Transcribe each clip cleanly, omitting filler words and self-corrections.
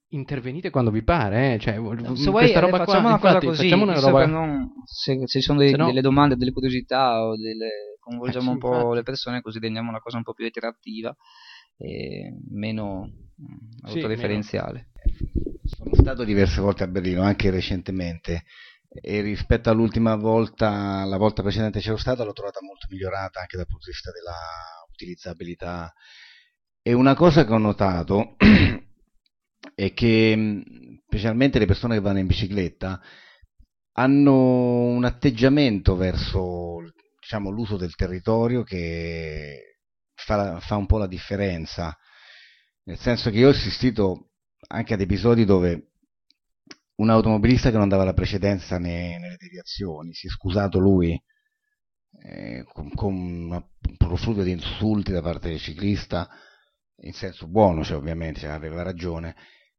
intervenite quando vi pare, cioè, Se vuoi, questa roba qua, facciamo una cosa infatti, così, facciamo una visto che roba, non, se ci sono se no, delle domande, delle curiosità o coinvolgiamo sì, un po' le infatti, persone, così rendiamo una cosa un po' più interattiva e meno sì, meno, autoreferenziale. Sono stato diverse volte a Berlino, anche recentemente, e rispetto all'ultima volta, la volta precedente c'ero stato, l'ho trovata molto migliorata anche dal punto di vista della utilizzabilità. E una cosa che ho notato è che specialmente le persone che vanno in bicicletta hanno un atteggiamento verso, diciamo, l'uso del territorio che fa un po' la differenza, nel senso che io ho assistito anche ad episodi dove un automobilista che non dava la precedenza nelle deviazioni si è scusato lui, con un profluvio di insulti da parte del ciclista, in senso buono, cioè ovviamente cioè, aveva ragione.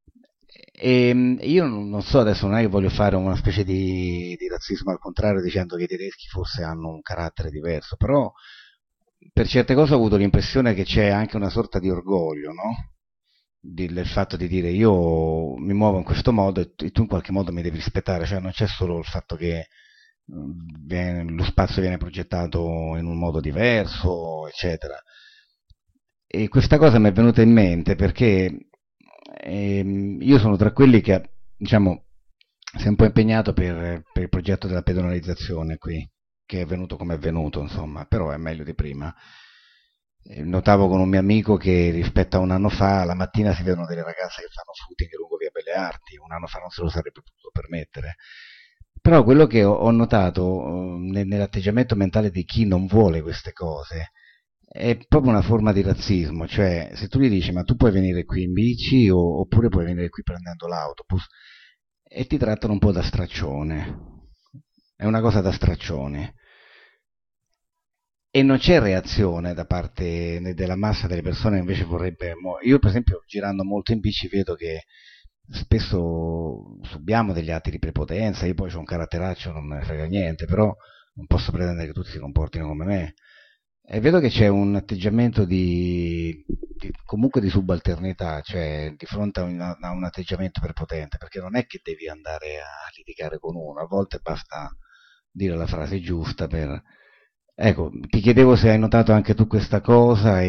E io non so, adesso non è che voglio fare una specie di razzismo al contrario dicendo che i tedeschi forse hanno un carattere diverso, però per certe cose ho avuto l'impressione che c'è anche una sorta di orgoglio, no? Del fatto di dire io mi muovo in questo modo e tu in qualche modo mi devi rispettare, cioè non c'è solo il fatto che lo spazio viene progettato in un modo diverso, eccetera. E questa cosa mi è venuta in mente perché io sono tra quelli che, diciamo, si è un po' impegnato per il progetto della pedonalizzazione qui, che è venuto come è venuto, insomma, però è meglio di prima. Notavo con un mio amico che rispetto a un anno fa la mattina si vedono delle ragazze che fanno footing lungo via Belle Arti, un anno fa non se lo sarebbe potuto permettere. Però quello che ho notato nell'atteggiamento mentale di chi non vuole queste cose è proprio una forma di razzismo, cioè se tu gli dici ma tu puoi venire qui in bici oppure puoi venire qui prendendo l'autobus e ti trattano un po' da straccione, è una cosa da straccione e non c'è reazione da parte della massa delle persone che invece vorrebbe. Io per esempio girando molto in bici vedo che spesso subiamo degli atti di prepotenza, io poi ho un caratteraccio, non me ne frega niente, però non posso pretendere che tutti si comportino come me. E vedo che c'è un atteggiamento comunque di subalternità, cioè di fronte a un atteggiamento prepotente, perché non è che devi andare a litigare con uno, a volte basta dire la frase giusta per. Ecco, ti chiedevo se hai notato anche tu questa cosa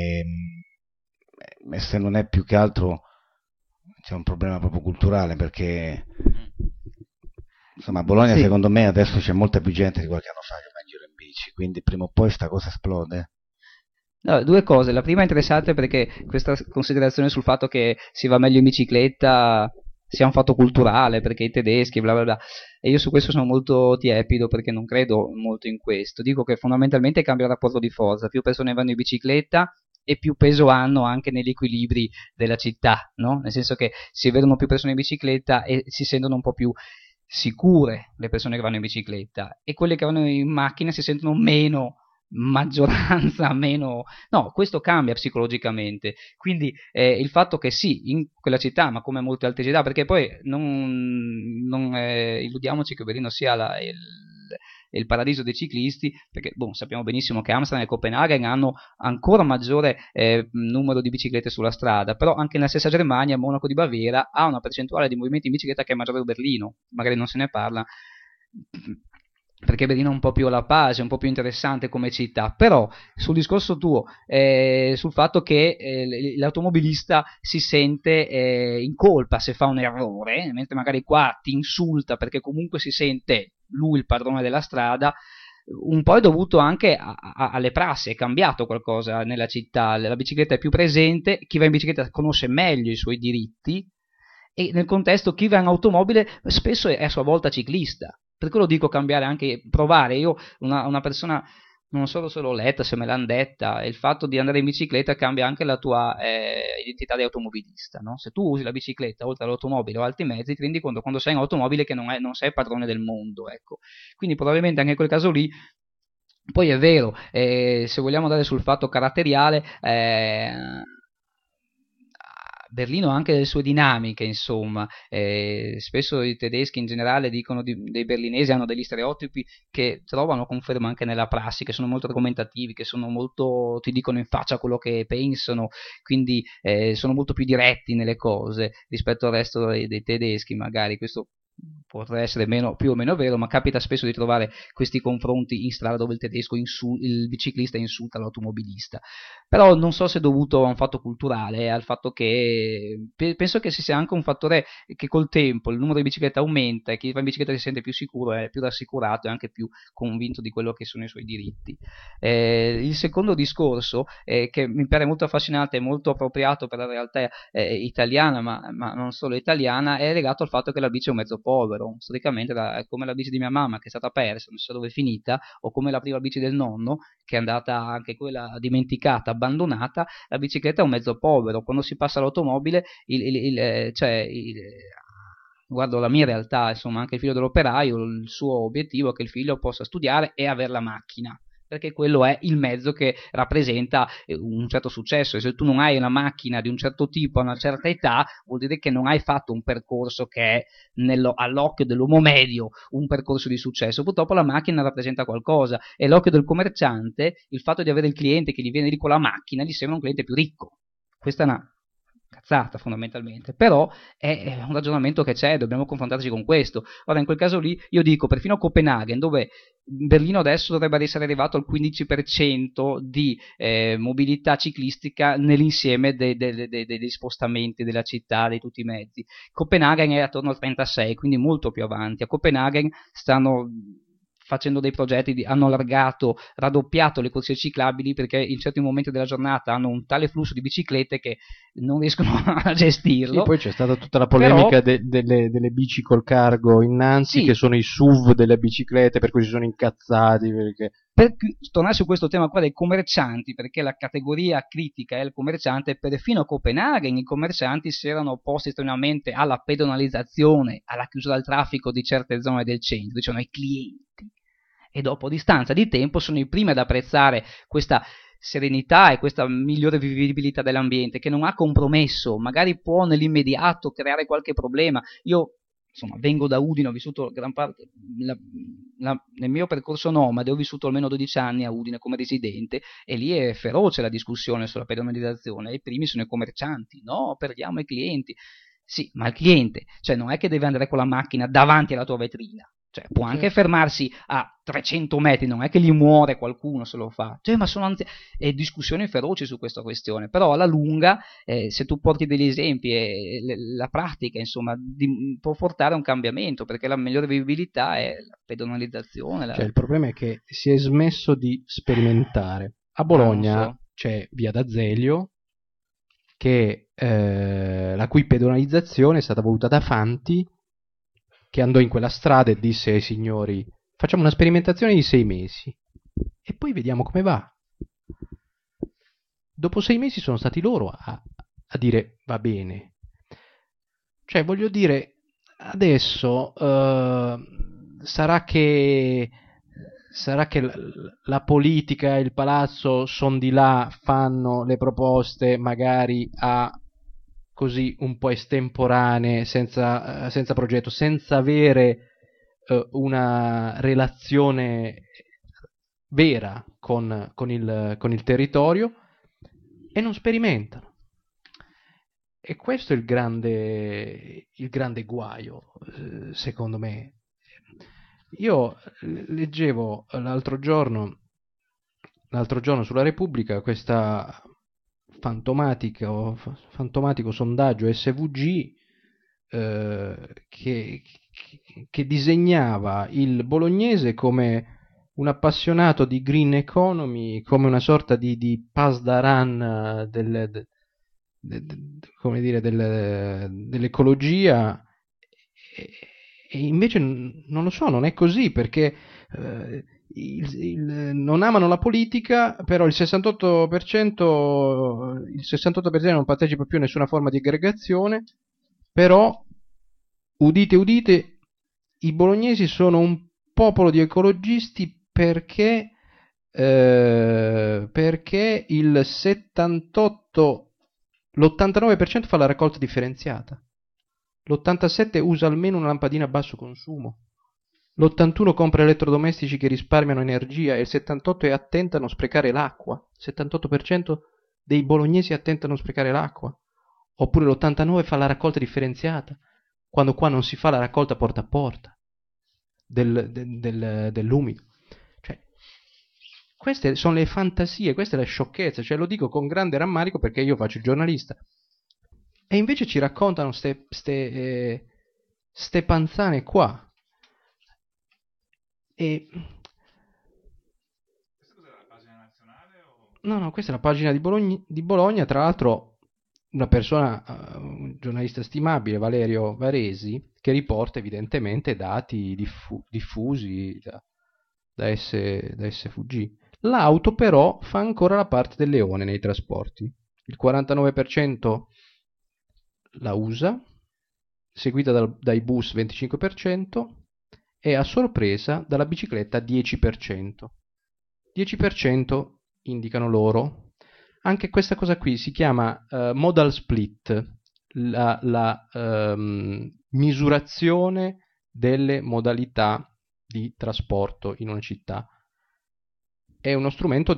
e se non è più che altro c'è un problema proprio culturale, perché insomma a Bologna Sì, secondo me adesso c'è molta più gente di qualche anno fa che va in giro in bici, quindi prima o poi sta cosa esplode. no, due cose. La prima è interessante perché questa considerazione sul fatto che si va meglio in bicicletta sia un fatto culturale, perché i tedeschi, bla bla bla. E io su questo sono molto tiepido perché non credo molto in questo. Dico che fondamentalmente cambia il rapporto di forza. Più persone vanno in bicicletta e più peso hanno anche negli equilibri della città, no? Nel senso che si vedono più persone in bicicletta e si sentono un po' più sicure le persone che vanno in bicicletta e quelle che vanno in macchina si sentono meno maggioranza, meno. No, questo cambia psicologicamente. Quindi il fatto che sì, in quella città, ma come molte altre città, perché poi non illudiamoci che Berlino sia il paradiso dei ciclisti, perché boh, sappiamo benissimo che Amsterdam e Copenaghen hanno ancora maggiore numero di biciclette sulla strada, però anche nella stessa Germania, Monaco di Baviera ha una percentuale di movimenti in bicicletta che è maggiore di Berlino, magari non se ne parla, perché Berlino è un po' più alla pace, un po' più interessante come città, però sul discorso tuo, sul fatto che l'automobilista si sente in colpa se fa un errore, mentre magari qua ti insulta perché comunque si sente lui il padrone della strada, un po' è dovuto anche alle prassi, è cambiato qualcosa nella città, la bicicletta è più presente, chi va in bicicletta conosce meglio i suoi diritti e nel contesto chi va in automobile spesso è a sua volta ciclista. Per quello dico cambiare anche, provare. Io una persona, non solo se l'ho letta, se me l'hanno detta, il fatto di andare in bicicletta cambia anche la tua identità di automobilista. No? Se tu usi la bicicletta oltre all'automobile o altri mezzi, ti rendi conto quando sei in automobile che non sei padrone del mondo. Ecco. Quindi probabilmente anche in quel caso lì. Poi è vero, se vogliamo andare sul fatto caratteriale, Berlino ha anche le sue dinamiche, insomma. Spesso i tedeschi in generale dicono dei berlinesi, hanno degli stereotipi che trovano conferma anche nella prassi, che sono molto argomentativi, che sono molto, ti dicono in faccia quello che pensano, quindi sono molto più diretti nelle cose rispetto al resto dei tedeschi, magari. Questo potrà essere più o meno vero, ma capita spesso di trovare questi confronti in strada dove il tedesco il biciclista insulta l'automobilista. Però non so se è dovuto a un fatto culturale, al fatto che penso che sia anche un fattore che col tempo il numero di biciclette aumenta e chi va in bicicletta si sente più sicuro, è più rassicurato e anche più convinto di quello che sono i suoi diritti. Il secondo discorso, che mi pare molto affascinante e molto appropriato per la realtà italiana, ma non solo italiana, è legato al fatto che la bici è un mezzo povero. Storicamente è come la bici di mia mamma, che è stata persa, non so dove è finita, o come la prima bici del nonno, che è andata anche quella dimenticata, abbandonata. La bicicletta è un mezzo povero. Quando si passa all'automobile, guardo la mia realtà, insomma, anche il figlio dell'operaio, il suo obiettivo è che il figlio possa studiare e avere la macchina, perché quello è il mezzo che rappresenta un certo successo. E se tu non hai una macchina di un certo tipo a una certa età, vuol dire che non hai fatto un percorso che è all'occhio dell'uomo medio un percorso di successo. Purtroppo la macchina rappresenta qualcosa, e l'occhio del commerciante, il fatto di avere il cliente che gli viene lì con la macchina, gli sembra un cliente più ricco. Questa è una cazzata fondamentalmente, però è un ragionamento che c'è, dobbiamo confrontarci con questo. Ora in quel caso lì io dico, perfino a Copenaghen, dove Berlino adesso dovrebbe essere arrivato al 15% di mobilità ciclistica nell'insieme degli spostamenti della città, di tutti i mezzi, Copenaghen è attorno al 36%, quindi molto più avanti. A Copenaghen stanno facendo dei progetti, hanno allargato, raddoppiato le corsie ciclabili, perché in certi momenti della giornata hanno un tale flusso di biciclette che non riescono a gestirlo. Sì, poi c'è stata tutta la polemica delle bici col cargo innanzi, sì, che sono i SUV delle biciclette, per cui si sono incazzati. Per tornare su questo tema qua dei commercianti, perché la categoria critica è il commerciante, perfino a Copenaghen i commercianti si erano opposti estremamente alla pedonalizzazione, alla chiusura al traffico di certe zone del centro, dicevano i clienti, e dopo a distanza di tempo sono i primi ad apprezzare questa serenità e questa migliore vivibilità dell'ambiente, che non ha compromesso, magari può nell'immediato creare qualche problema. Io insomma vengo da Udine, ho vissuto gran parte nel mio percorso nomade, ho vissuto almeno 12 anni a Udine come residente, e lì è feroce la discussione sulla pedonalizzazione. I primi sono i commercianti: no, perdiamo i clienti. Sì, ma il cliente, cioè non è che deve andare con la macchina davanti alla tua vetrina, cioè può anche fermarsi a 300 metri, non è che gli muore qualcuno se lo fa, cioè, ma sono e discussioni feroci su questa questione. Però alla lunga, se tu porti degli esempi e la pratica, insomma, può portare a un cambiamento, perché la migliore vivibilità è la pedonalizzazione. Cioè, il problema è che si è smesso di sperimentare. A Bologna c'è via D'Azeglio, la cui pedonalizzazione è stata voluta da Fanti, che andò in quella strada e disse ai signori: facciamo una sperimentazione di 6 mesi e poi vediamo come va. Dopo 6 mesi sono stati loro a dire va bene. Cioè, voglio dire, adesso sarà che la politica e il palazzo sono di là, fanno le proposte magari così un po' estemporanee, senza progetto, senza avere una relazione vera con il territorio, e non sperimentano. E questo è il grande guaio, secondo me. Io leggevo l'altro giorno sulla Repubblica questa fantomatico sondaggio SVG che disegnava il bolognese come un appassionato di green economy, come una sorta di pasdaran dell'ecologia, e invece non lo so, non è così, perché non amano la politica, però il 68% non partecipa più a nessuna forma di aggregazione. Però udite udite, i bolognesi sono un popolo di ecologisti, perché il 78 L'89% fa la raccolta differenziata. L'87% usa almeno una lampadina a basso consumo. L'81% compra elettrodomestici che risparmiano energia e il 78% è attento a non sprecare l'acqua. Il 78% dei bolognesi è attento a non sprecare l'acqua. Oppure l'89% fa la raccolta differenziata, quando qua non si fa la raccolta porta a porta dell'umido. Cioè, queste sono le fantasie, questa è la sciocchezza, cioè lo dico con grande rammarico perché io faccio il giornalista. E invece ci raccontano ste panzane qua. E... No, questa è la pagina di Bologna, tra l'altro una persona, un giornalista stimabile, Valerio Varesi, che riporta evidentemente dati diffusi da SVG. L'auto però fa ancora la parte del leone nei trasporti. Il 49% la usa, seguita dai bus 25% e a sorpresa dalla bicicletta 10%. 10% indicano loro. Anche questa cosa qui si chiama modal split, la misurazione delle modalità di trasporto in una città. È uno strumento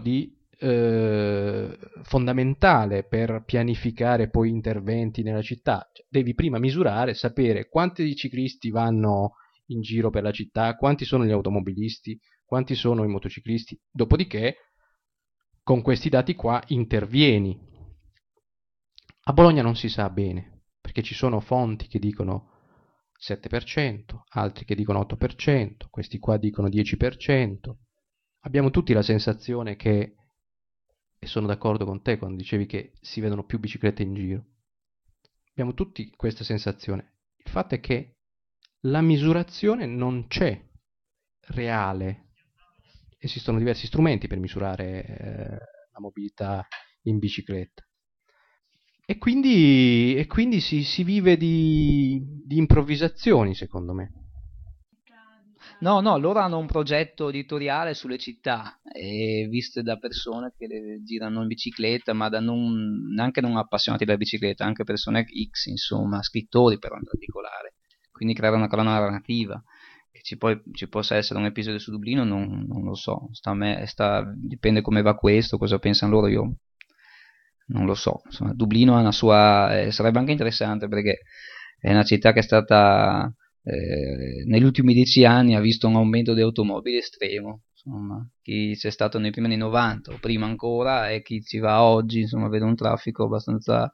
fondamentale per pianificare poi interventi nella città. Devi prima misurare, sapere quanti ciclisti vanno in giro per la città, quanti sono gli automobilisti, quanti sono i motociclisti, dopodiché con questi dati qua intervieni. A Bologna non si sa bene, perché ci sono fonti che dicono 7%, altri che dicono 8%, questi qua dicono 10%. Abbiamo tutti la sensazione che, e sono d'accordo con te quando dicevi che si vedono più biciclette in giro, abbiamo tutti questa sensazione. Il fatto è che la misurazione non c'è reale. Esistono diversi strumenti per misurare la mobilità in bicicletta. E quindi si vive di improvvisazioni, secondo me. No, loro hanno un progetto editoriale sulle città, viste da persone che le girano in bicicletta, ma neanche non appassionati della bicicletta, anche persone X, insomma, scrittori però in particolare. Quindi creare una colonna narrativa. Che ci possa essere un episodio su Dublino, non lo so. Dipende come va questo, cosa pensano loro, io non lo so. Insomma, Dublino ha una sua. Sarebbe anche interessante perché è una città che è stata. Negli ultimi 10 anni ha visto un aumento di automobili estremo. Insomma, chi c'è stato nei primi anni 90 o prima ancora e chi ci va oggi, insomma, vede un traffico abbastanza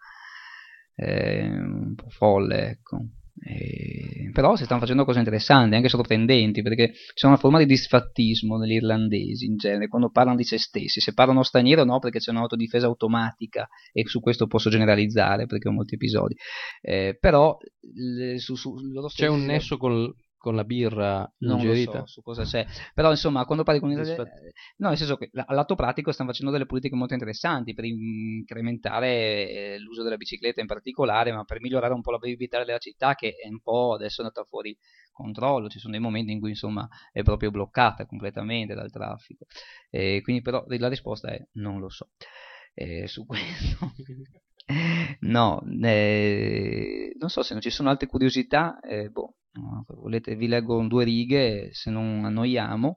un po' folle, ecco. Però si stanno facendo cose interessanti, anche sorprendenti, perché c'è una forma di disfattismo negli irlandesi in genere, quando parlano di se stessi. Se parlano straniero no, perché c'è un'autodifesa automatica e su questo posso generalizzare perché ho molti episodi. Però su loro stessi c'è un nesso con la birra ingerita? Non lo so su cosa c'è, però insomma quando parli con no, nel senso che all'atto pratico stanno facendo delle politiche molto interessanti per incrementare l'uso della bicicletta in particolare, ma per migliorare un po' la vivibilità della città che è un po' adesso è andata fuori controllo, ci sono dei momenti in cui insomma è proprio bloccata completamente dal traffico, quindi però la risposta è non lo so su questo. No, non so se non ci sono altre curiosità, volete vi leggo 2 righe se non annoiamo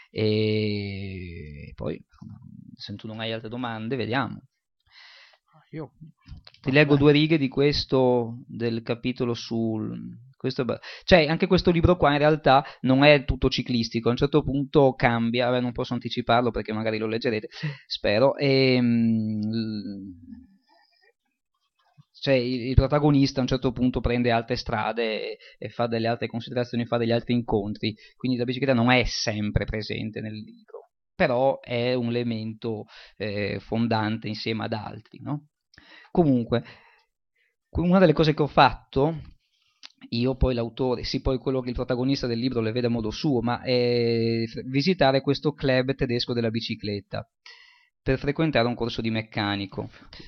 e poi se tu non hai altre domande vediamo. Io ti leggo 2 righe di questo del capitolo cioè anche questo libro qua in realtà non è tutto ciclistico, a un certo punto cambia, non posso anticiparlo perché magari lo leggerete, spero, cioè il protagonista a un certo punto prende altre strade e fa delle altre considerazioni, fa degli altri incontri, quindi la bicicletta non è sempre presente nel libro, però è un elemento fondante insieme ad altri, no? Comunque, una delle cose che ho fatto, io poi l'autore, sì poi quello che il protagonista del libro le vede a modo suo, ma è visitare questo club tedesco della bicicletta per frequentare un corso di meccanico.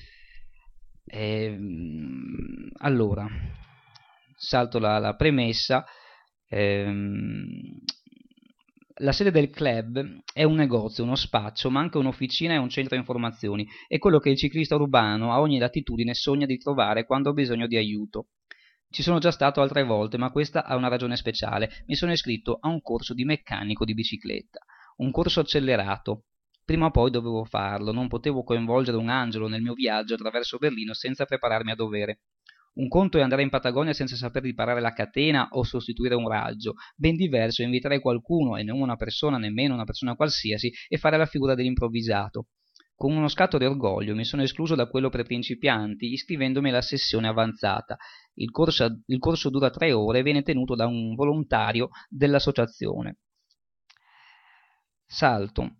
Allora, salto la premessa. La sede del club è un negozio, uno spaccio, ma anche un'officina e un centro informazioni. È quello che il ciclista urbano a ogni latitudine sogna di trovare quando ha bisogno di aiuto. Ci sono già stato altre volte, ma questa ha una ragione speciale. Mi sono iscritto a un corso di meccanico di bicicletta, un corso accelerato. Prima o poi dovevo farlo, non potevo coinvolgere un angelo nel mio viaggio attraverso Berlino senza prepararmi a dovere. Un conto è andare in Patagonia senza saper riparare la catena o sostituire un raggio, ben diverso è invitare qualcuno, e non una persona, nemmeno una persona qualsiasi, e fare la figura dell'improvvisato. Con uno scatto di orgoglio mi sono escluso da quello per principianti, iscrivendomi alla sessione avanzata. Il corso dura 3 ore e viene tenuto da un volontario dell'associazione. Salto.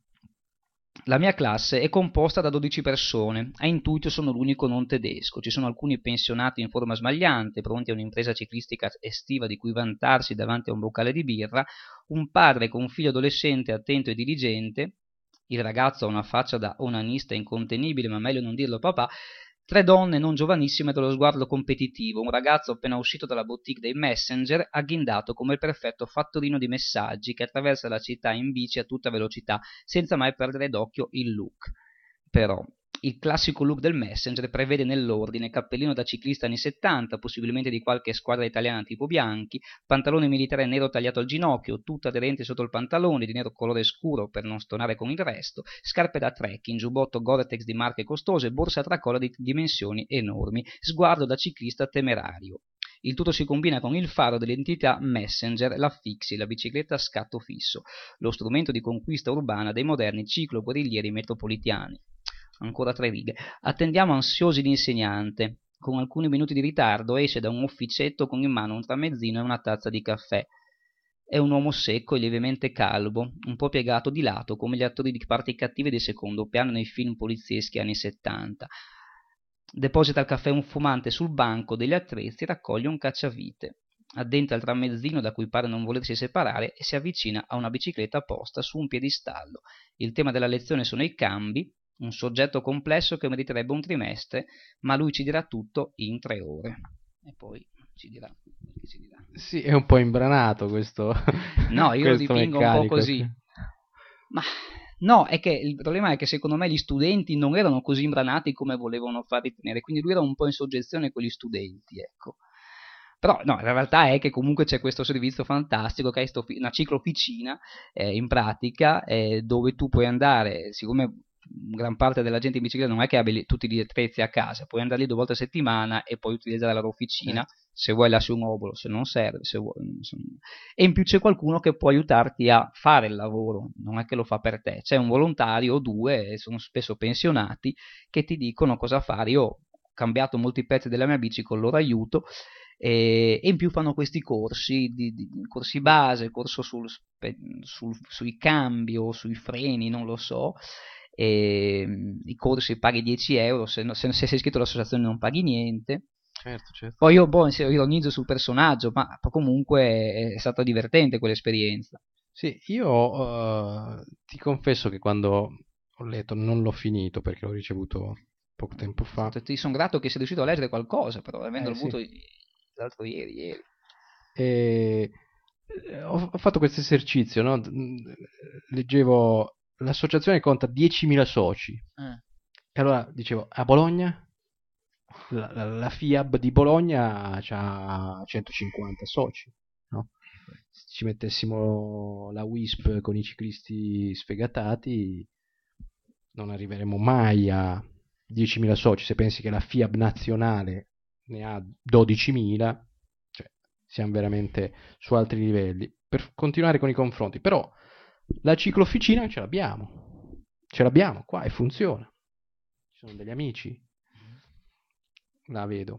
La mia classe è composta da 12 persone, a intuito sono l'unico non tedesco, ci sono alcuni pensionati in forma smagliante, pronti a un'impresa ciclistica estiva di cui vantarsi davanti a un boccale di birra, un padre con un figlio adolescente attento e diligente, il ragazzo ha una faccia da onanista incontenibile, ma meglio non dirlo papà, 3 donne non giovanissime dallo sguardo competitivo, un ragazzo appena uscito dalla boutique dei Messenger, agghindato come il perfetto fattorino di messaggi che attraversa la città in bici a tutta velocità, senza mai perdere d'occhio il look. Però il classico look del Messenger prevede nell'ordine cappellino da ciclista anni 70, possibilmente di qualche squadra italiana tipo Bianchi, pantalone militare nero tagliato al ginocchio, tutto aderente sotto il pantalone, di nero colore scuro per non stonare con il resto, scarpe da trekking, giubbotto Gore-Tex di marche costose, borsa a tracolla di dimensioni enormi, sguardo da ciclista temerario. Il tutto si combina con il faro dell'entità Messenger, la Fixie, la bicicletta a scatto fisso, lo strumento di conquista urbana dei moderni ciclo-guerriglieri metropolitani. Ancora 3 righe. Attendiamo ansiosi l'insegnante. Con alcuni minuti di ritardo esce da un ufficetto con in mano un tramezzino e una tazza di caffè. È un uomo secco e lievemente calvo, un po' piegato di lato come gli attori di parti cattive di secondo piano nei film polizieschi anni 70. Deposita il caffè un fumante sul banco degli attrezzi e raccoglie un cacciavite. Addentra il tramezzino da cui pare non volersi separare e si avvicina a una bicicletta posta su un piedistallo. Il tema della lezione sono i cambi, un soggetto complesso che meriterebbe un trimestre, ma lui ci dirà tutto in 3 ore. E poi ci dirà. Sì, è un po' imbranato questo. No, io lo dipingo un po' così. Sì. Ma no, è che il problema è che secondo me gli studenti non erano così imbranati come volevano far ritenere, quindi lui era un po' in soggezione con gli studenti, ecco. Però no, la realtà è che comunque c'è questo servizio fantastico che è una ciclofficina in pratica dove tu puoi andare, siccome gran parte della gente in bicicletta non è che abbia tutti gli attrezzi a casa, puoi andare lì 2 volte a settimana e poi utilizzare la loro officina, se vuoi lasci un obolo, se non serve, se vuoi, insomma. E in più c'è qualcuno che può aiutarti a fare il lavoro, non è che lo fa per te, c'è un volontario o 2, sono spesso pensionati, che ti dicono cosa fare. Io ho cambiato molti pezzi della mia bici con il loro aiuto e in più fanno questi corsi, corsi base, corso sui cambi o sui freni, non lo so. I corsi paghi 10 euro, se sei iscritto all'associazione non paghi niente. Certo. Poi io ironizzo sul personaggio, ma comunque è stata divertente quell'esperienza. Sì, io ti confesso che quando ho letto, non l'ho finito perché l'ho ricevuto poco tempo fa. Ti sono grato che sei riuscito a leggere qualcosa, però avendo avuto sì. l'altro ieri. Ho fatto questo esercizio, no? Leggevo l'associazione conta 10.000 soci e allora dicevo a Bologna la FIAB di Bologna ha 150 soci, no? Se ci mettessimo la WISP con i ciclisti sfegatati non arriveremo mai a 10.000 soci. Se pensi che la FIAB nazionale ne ha 12.000, cioè siamo veramente su altri livelli. Per continuare con i confronti, però la ciclofficina ce l'abbiamo qua e funziona. Ci sono degli amici, la vedo,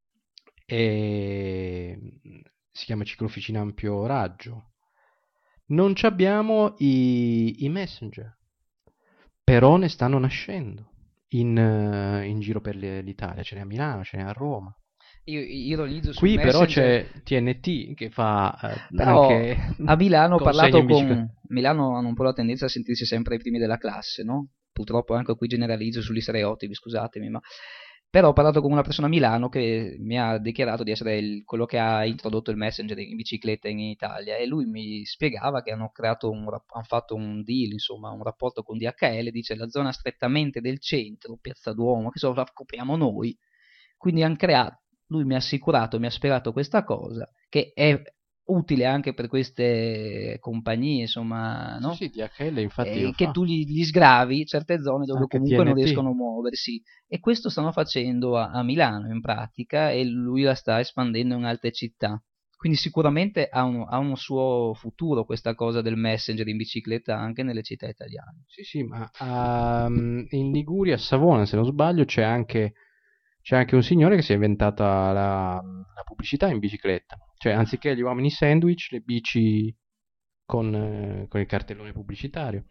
e si chiama ciclofficina ampio raggio. Non ci abbiamo i messenger, però ne stanno nascendo in giro per l'Italia. Ce n'è a Milano, ce n'è a Roma. Io ironizzo qui però Messenger. c'è TNT che fa però anche a Milano ho parlato con Milano hanno un po' la tendenza a sentirsi sempre i primi della classe, no? Purtroppo anche qui generalizzo sugli stereotipi, scusatemi, ma Però ho parlato con una persona a Milano che mi ha dichiarato di essere quello che ha introdotto il Messenger in bicicletta in Italia, e lui mi spiegava che hanno fatto un deal, insomma un rapporto con DHL, dice la zona strettamente del centro, Piazza Duomo, che solo la copriamo noi, quindi hanno creato, lui mi ha assicurato, mi ha spiegato questa cosa, che è utile anche per queste compagnie, insomma, no? Sì, DHL infatti lo Che fa. tu gli sgravi certe zone dove Anche comunque non TNT. riescono a muoversi, e questo stanno facendo a Milano in pratica, e lui la sta espandendo in altre città, quindi sicuramente ha uno suo futuro questa cosa del Messenger in bicicletta anche nelle città italiane. Sì, sì, ma in Liguria, a Savona, se non sbaglio, c'è anche un signore che si è inventata la pubblicità in bicicletta. Cioè, anziché gli uomini sandwich, le bici con il cartellone pubblicitario.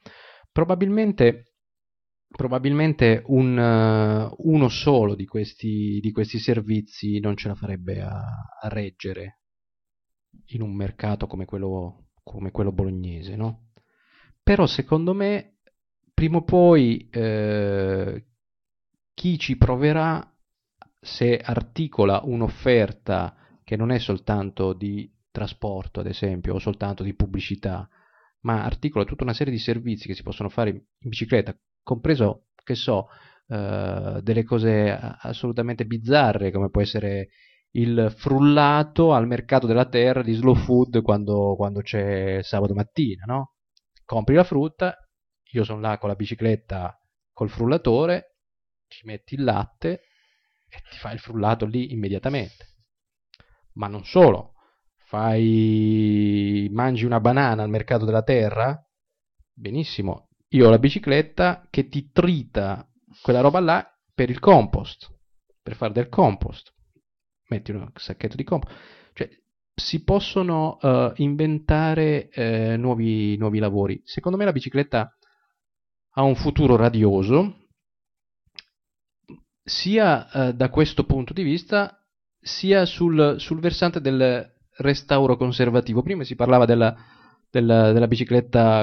Probabilmente uno solo di questi servizi non ce la farebbe a reggere in un mercato come quello bolognese, no? Però secondo me, prima o poi, chi ci proverà, se articola un'offerta che non è soltanto di trasporto, ad esempio, o soltanto di pubblicità, ma articola tutta una serie di servizi che si possono fare in bicicletta, compreso, che so, delle cose assolutamente bizzarre, come può essere il frullato al mercato della terra di Slow Food quando c'è sabato mattina, no? Compri la frutta, io sono là con la bicicletta col frullatore, ci metti il latte e ti fai il frullato lì immediatamente. Ma non solo, mangi una banana al mercato della terra, benissimo, io ho la bicicletta che ti trita quella roba là per il compost, per fare del compost. Metti un sacchetto di compost. Cioè, si possono inventare nuovi lavori. Secondo me la bicicletta ha un futuro radioso, sia da questo punto di vista, sia sul versante del restauro conservativo. Prima si parlava della bicicletta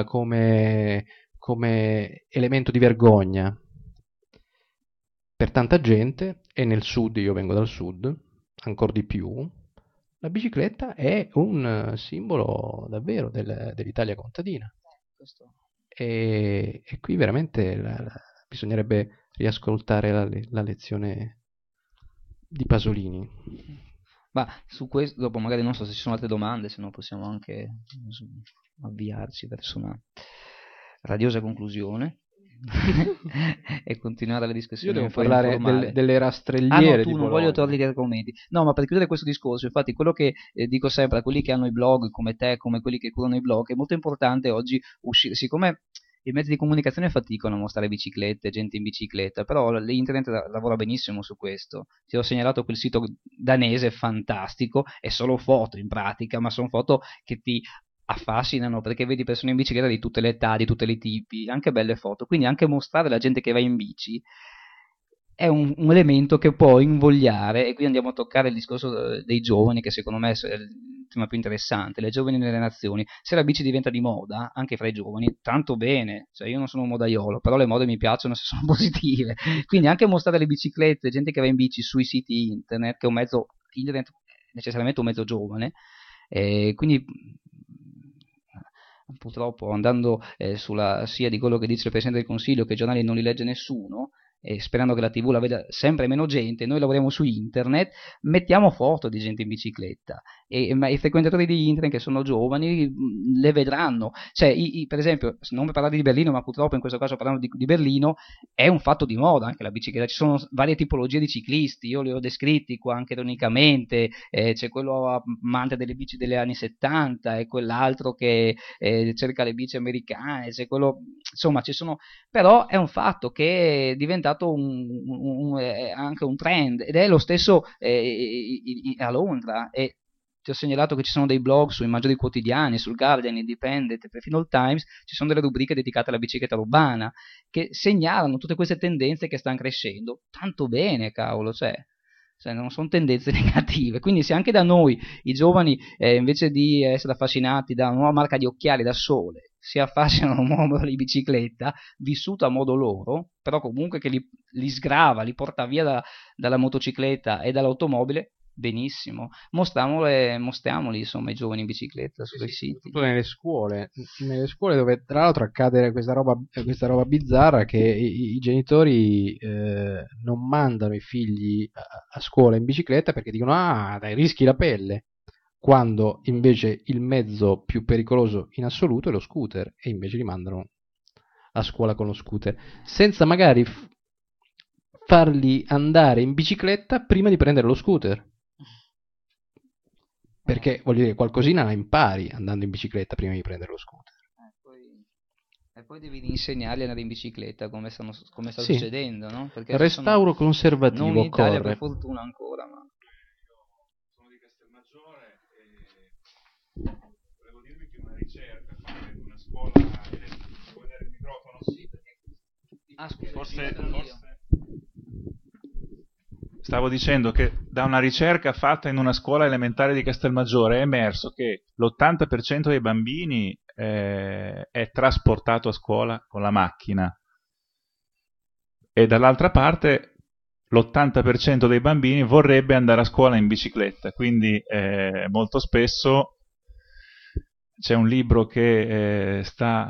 come elemento di vergogna per tanta gente, e nel sud, io vengo dal sud, ancora di più, la bicicletta è un simbolo davvero dell'Italia contadina. Questo. E qui veramente bisognerebbe riascoltare la lezione di Pasolini. Ma su questo, dopo magari non so se ci sono altre domande, se no possiamo anche avviarci verso una radiosa conclusione e continuare la Io discussione devo un po' parlare informale. delle rastrelliere Tu di non voglio Bologna. togliere gli argomenti. No, ma per chiudere questo discorso, infatti, quello che dico sempre a quelli che hanno i blog come te, come quelli che curano i blog, è molto importante oggi uscire, siccome i mezzi di comunicazione faticano a mostrare biciclette, gente in bicicletta, però l'internet lavora benissimo su questo. Ti ho segnalato quel sito danese fantastico, è solo foto in pratica, ma sono foto che ti affascinano, perché vedi persone in bicicletta di tutte le età, di tutti i tipi, anche belle foto. Quindi anche mostrare la gente che va in bici è un elemento che può invogliare, e qui andiamo a toccare il discorso dei giovani, che secondo me è il tema più interessante, le giovani nelle nazioni. Se la bici diventa di moda, anche fra i giovani, tanto bene, cioè io non sono un modaiolo, però le mode mi piacciono se sono positive, quindi anche mostrare le biciclette, gente che va in bici sui siti internet, che è un mezzo, internet è necessariamente un mezzo giovane, quindi purtroppo andando sulla sia di quello che dice il Presidente del Consiglio, che i giornali non li legge nessuno, e sperando che la TV la veda sempre meno gente, noi lavoriamo su internet, mettiamo foto di gente in bicicletta, ma i frequentatori di internet che sono giovani le vedranno, cioè per esempio, non per parlare di Berlino, ma purtroppo in questo caso parlando di Berlino, è un fatto di moda anche la bicicletta, ci sono varie tipologie di ciclisti, io li ho descritti qua anche ironicamente, c'è quello amante delle bici degli anni 70 e quell'altro che cerca le bici americane, c'è quello, insomma ci sono, però è un fatto che è diventato anche un trend, ed è lo stesso a Londra, e ti ho segnalato che ci sono dei blog sui maggiori quotidiani, sul Guardian, Independent, perfino il Times, ci sono delle rubriche dedicate alla bicicletta urbana che segnalano tutte queste tendenze che stanno crescendo. Tanto bene, cavolo, cioè non sono tendenze negative, quindi se anche da noi i giovani invece di essere affascinati da una nuova marca di occhiali da sole si affascinano a un mondo di bicicletta, vissuto a modo loro, però comunque che li sgrava, li porta via dalla motocicletta e dall'automobile, benissimo. Mostriamoli insomma i giovani in bicicletta sui siti. Nelle scuole dove tra l'altro accade questa roba bizzarra, che i genitori non mandano i figli a scuola in bicicletta perché dicono dai, rischi la pelle, quando invece il mezzo più pericoloso in assoluto è lo scooter, e invece li mandano a scuola con lo scooter senza magari farli andare in bicicletta prima di prendere lo scooter. Perché, voglio dire, qualcosina la impari andando in bicicletta prima di prendere lo scooter. E poi devi insegnarli ad andare in bicicletta, come sta Sì. succedendo, no? Perché restauro conservativo non in Italia, occorre. per fortuna ancora, ma... Sono di Castelmaggiore e volevo dirvi che una ricerca fatta in una scuola... Vuoi vedere il microfono? Sì, perché... Forse... Stavo dicendo che da una ricerca fatta in una scuola elementare di Castelmaggiore è emerso che l'80% dei bambini è trasportato a scuola con la macchina, e dall'altra parte l'80% dei bambini vorrebbe andare a scuola in bicicletta, quindi molto spesso c'è un libro che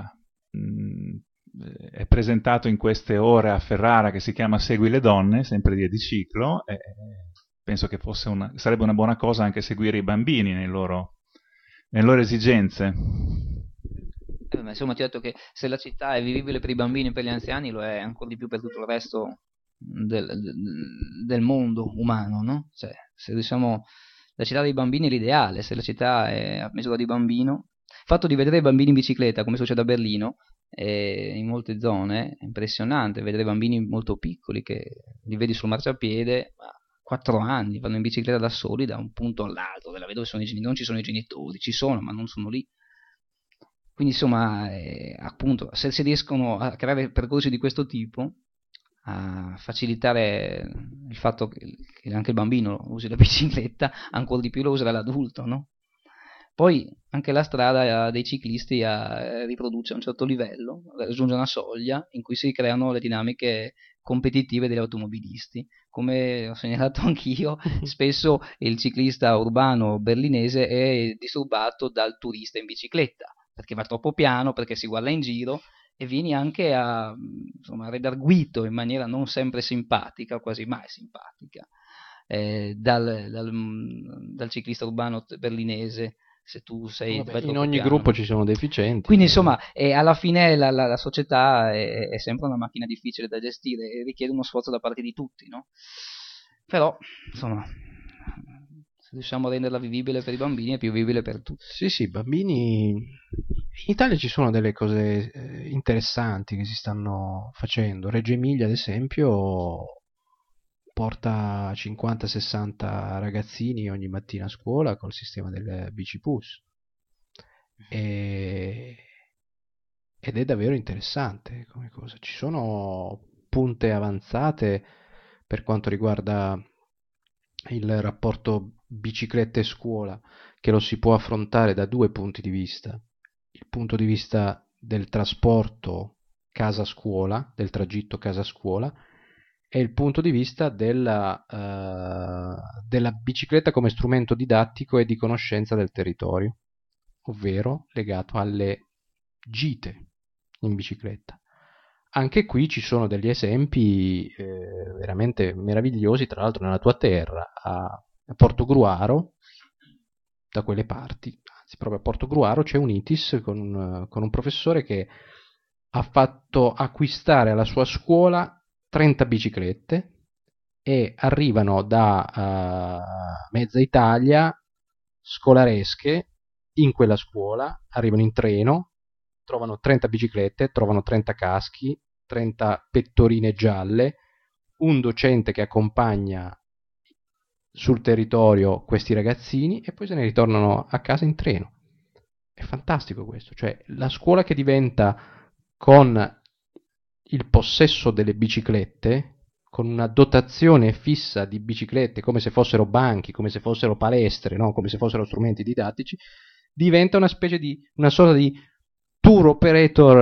è presentato in queste ore a Ferrara, che si chiama Segui le donne, sempre di Ediciclo, e penso che sarebbe una buona cosa anche seguire i bambini nelle loro esigenze. Ma insomma, ti ho detto che se la città è vivibile per i bambini e per gli anziani, lo è ancora di più per tutto il resto del mondo umano, no? Cioè, se diciamo la città dei bambini è l'ideale, se la città è a misura di bambino, il fatto di vedere i bambini in bicicletta, come succede a Berlino, in molte zone, è impressionante vedere bambini molto piccoli che li vedi sul marciapiede, a 4 anni, vanno in bicicletta da soli da un punto all'altro dove non ci sono i genitori, ci sono ma non sono lì. Quindi insomma, appunto, se si riescono a creare percorsi di questo tipo, a facilitare il fatto che anche il bambino usi la bicicletta, ancora di più lo userà l'adulto, no? Poi anche la strada dei ciclisti riproduce a un certo livello, raggiunge una soglia in cui si creano le dinamiche competitive degli automobilisti. Come ho segnalato anch'io, spesso il ciclista urbano berlinese è disturbato dal turista in bicicletta, perché va troppo piano, perché si guarda in giro, e vieni anche a redarguito in maniera non sempre simpatica, quasi mai simpatica, dal ciclista urbano berlinese, se tu sei... in ogni gruppo ci sono deficienti. Quindi insomma, alla fine la società è sempre una macchina difficile da gestire e richiede uno sforzo da parte di tutti, no? Però, insomma, se riusciamo a renderla vivibile per i bambini è più vivibile per tutti. Sì, bambini... In Italia ci sono delle cose interessanti che si stanno facendo. Reggio Emilia, ad esempio, porta 50-60 ragazzini ogni mattina a scuola col sistema del bicipus, ed è davvero interessante come cosa. Ci sono punte avanzate per quanto riguarda il rapporto bicicletta e scuola, che lo si può affrontare da 2 punti di vista: il punto di vista del trasporto casa-scuola, del tragitto casa-scuola, e il punto di vista della bicicletta come strumento didattico e di conoscenza del territorio, ovvero legato alle gite in bicicletta. Anche qui ci sono degli esempi veramente meravigliosi, tra l'altro nella tua terra, a Portogruaro, da quelle parti, anzi proprio a Portogruaro c'è un ITIS con un professore che ha fatto acquistare alla sua scuola 30 biciclette, e arrivano da mezza Italia scolaresche in quella scuola, arrivano in treno, trovano 30 biciclette, trovano 30 caschi, 30 pettorine gialle, un docente che accompagna sul territorio questi ragazzini, e poi se ne ritornano a casa in treno. È fantastico questo, cioè la scuola che diventa, con il possesso delle biciclette, con una dotazione fissa di biciclette, come se fossero banchi, come se fossero palestre, no? Come se fossero strumenti didattici, diventa una sorta di tour operator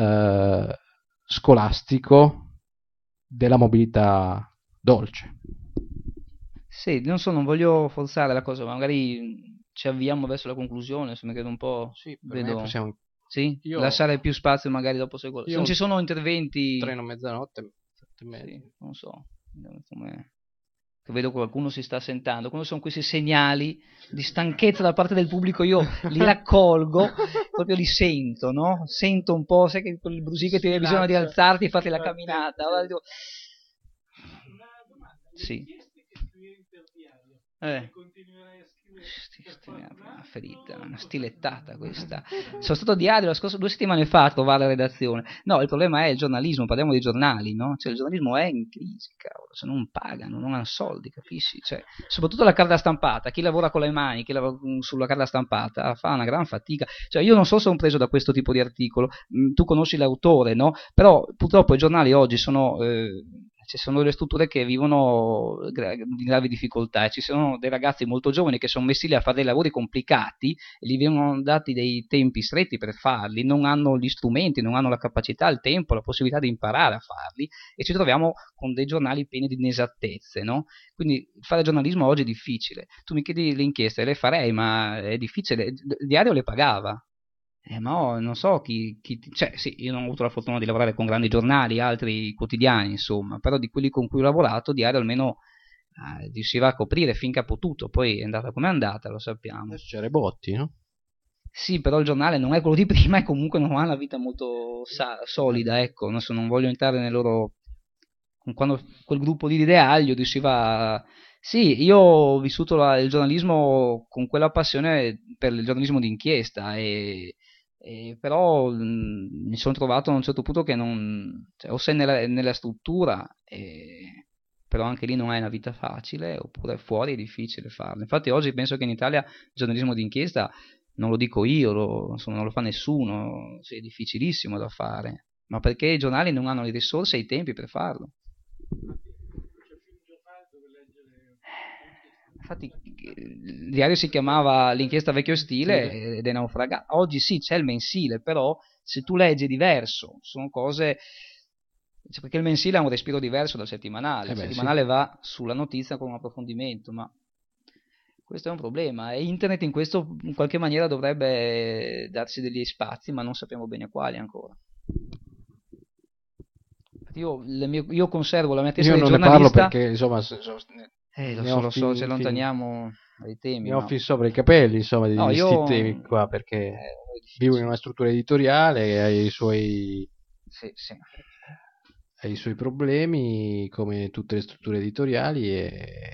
scolastico della mobilità dolce. Sì, non voglio forzare la cosa, ma magari ci avviamo verso la conclusione, se mi credo un po'. Sì, vedo. possiamo. Sì? Io- Lasciare più spazio magari dopo se Io- non ci sono interventi. Treno mezzanotte, 7:30. Sì, non so, vediamo come. Che vedo qualcuno si sta assentando, quando sono questi segnali di stanchezza da parte del pubblico io li raccolgo, proprio li sento, no? Sento un po', sai che quel brusì che ti hai bisogno di alzarti e farti la camminata. Allora dico. Sì. Una ferita, una stilettata questa. Sono stato a Diario la scorsa 2 settimane fa a trovare la redazione. No, il problema è il giornalismo, parliamo dei giornali, no? Cioè il giornalismo è in crisi, cavolo, se non pagano, non hanno soldi, capisci? Cioè, soprattutto la carta stampata, chi lavora con le mani, chi lavora sulla carta stampata fa una gran fatica. Cioè io non so se sono preso da questo tipo di articolo, tu conosci l'autore, no? Però purtroppo i giornali oggi ci sono delle strutture che vivono di gravi difficoltà e ci sono dei ragazzi molto giovani che sono messi lì a fare dei lavori complicati e gli vengono dati dei tempi stretti per farli, non hanno gli strumenti, non hanno la capacità, il tempo, la possibilità di imparare a farli e ci troviamo con dei giornali pieni di inesattezze, no? Quindi fare giornalismo oggi è difficile. Tu mi chiedi le inchieste, le farei, ma è difficile. Il diario le pagava. Ma non so cioè sì, io non ho avuto la fortuna di lavorare con grandi giornali, altri quotidiani, insomma, però di quelli con cui ho lavorato, Diario almeno riusciva a coprire finché ha potuto, poi è andata come è andata, lo sappiamo. Adesso c'è Rebotti, no? Sì, però il giornale non è quello di prima e comunque non ha una vita molto solida, ecco, adesso non voglio entrare nel loro. Quando quel gruppo di ideali riusciva. Sì, io ho vissuto il giornalismo con quella passione per il giornalismo d'inchiesta però mi sono trovato a un certo punto che non, cioè, o sei nella struttura, però anche lì non è una vita facile, oppure fuori è difficile farlo. Infatti oggi penso che in Italia il giornalismo d'inchiesta, non lo dico io, insomma, non lo fa nessuno, è difficilissimo da fare, ma perché i giornali non hanno le risorse e i tempi per farlo. Infatti il diario si chiamava L'inchiesta vecchio stile ed è naufragato. Oggi sì, c'è il mensile, però se tu leggi è diverso, sono cose. Cioè, perché il mensile ha un respiro diverso dal settimanale. Il settimanale va sulla notizia con un approfondimento, ma questo è un problema. E internet in questo in qualche maniera dovrebbe darsi degli spazi, ma non sappiamo bene quali ancora. Io conservo la mia testa di giornalista. Io non ne parlo perché insomma lo so, ci allontaniamo dai temi. Ne ho fin sopra i capelli, insomma, di questi temi qua, perché vivo in una struttura editoriale e ha i suoi problemi, come tutte le strutture editoriali, e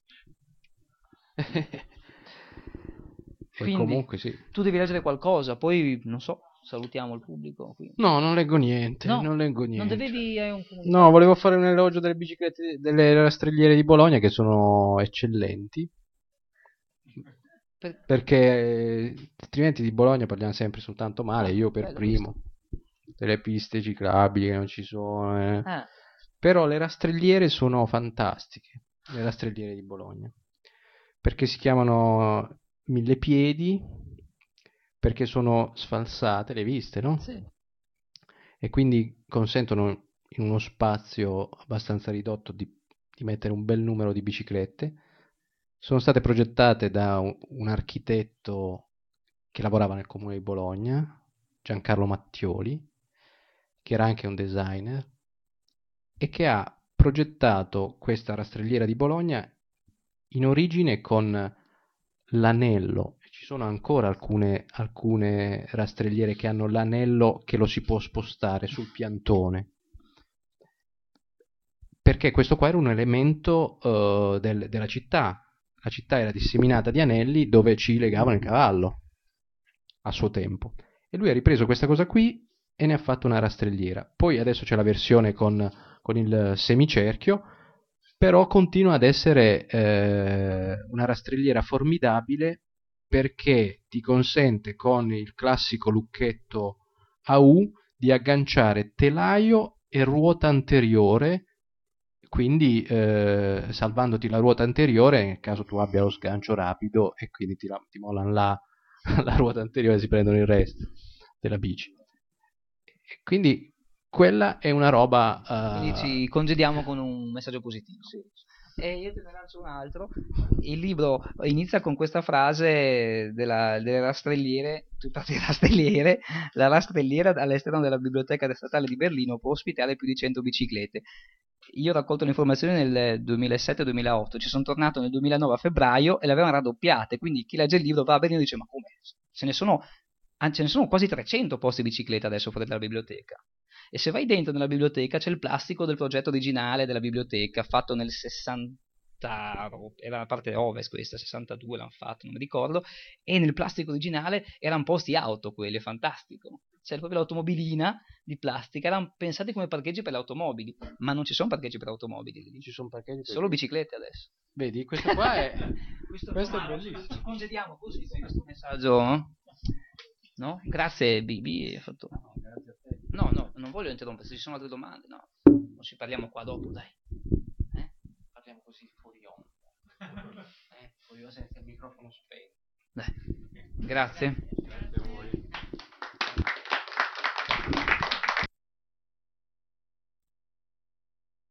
quindi, comunque sì. Tu devi leggere qualcosa, poi non so, salutiamo il pubblico. Quindi. No, non leggo niente, no, non leggo niente. Non dovevi No, volevo fare un elogio delle biciclette, delle rastrelliere di Bologna, che sono eccellenti. Perché altrimenti di Bologna parliamo sempre soltanto male, io per primo. Delle piste ciclabili che non ci sono. Però le rastrelliere sono fantastiche, le rastrelliere di Bologna. Perché si chiamano Millepiedi, perché sono sfalsate, le hai viste, no? Sì. E quindi consentono in uno spazio abbastanza ridotto di mettere un bel numero di biciclette. Sono state progettate da un architetto che lavorava nel comune di Bologna, Giancarlo Mattioli, che era anche un designer, e che ha progettato questa rastrelliera di Bologna in origine con l'anello. Ci sono ancora alcune rastrelliere che hanno l'anello che lo si può spostare sul piantone, perché questo qua era un elemento della città. La città era disseminata di anelli dove ci legavano il cavallo a suo tempo, e lui ha ripreso questa cosa qui e ne ha fatto una rastrelliera. Poi adesso c'è la versione con il semicerchio, però continua ad essere una rastrelliera formidabile, perché ti consente con il classico lucchetto a U di agganciare telaio e ruota anteriore, quindi salvandoti la ruota anteriore nel caso tu abbia lo sgancio rapido, e quindi ti mollano la ruota anteriore e si prendono il resto della bici. Quindi quella è una roba... Quindi ci congediamo con un messaggio positivo. Sì. E io te ne lancio un altro. Il libro inizia con questa frase delle rastrelliere, tu parli di rastrelliere, la rastrelliera all'esterno della biblioteca statale di Berlino può ospitare più di 100 biciclette. Io ho raccolto le informazioni nel 2007-2008, ci sono tornato nel 2009 a febbraio e le avevano raddoppiate, quindi chi legge il libro va a Berlino e dice ma come? Ce ne sono quasi 300 posti bicicletta adesso fuori dalla biblioteca. E se vai dentro nella biblioteca c'è il plastico del progetto originale della biblioteca, fatto nel 60, era la parte ovest questa, 62 l'hanno fatto, non mi ricordo, e nel plastico originale erano posti auto quelli, è fantastico. C'è proprio l'automobilina di plastica, erano pensati come parcheggi per le automobili, ma non ci sono parcheggi per automobili, Non ci sono parcheggi per solo biciclette adesso. Vedi, questo qua è... questo è bellissimo. Ci congediamo così con questo messaggio, no? Grazie Bibi, hai fatto... No, non voglio interrompere, se ci sono altre domande, no. Non ci parliamo qua dopo, dai. Parliamo così fuori onda. Fuori onda senza il microfono spento. Dai, grazie.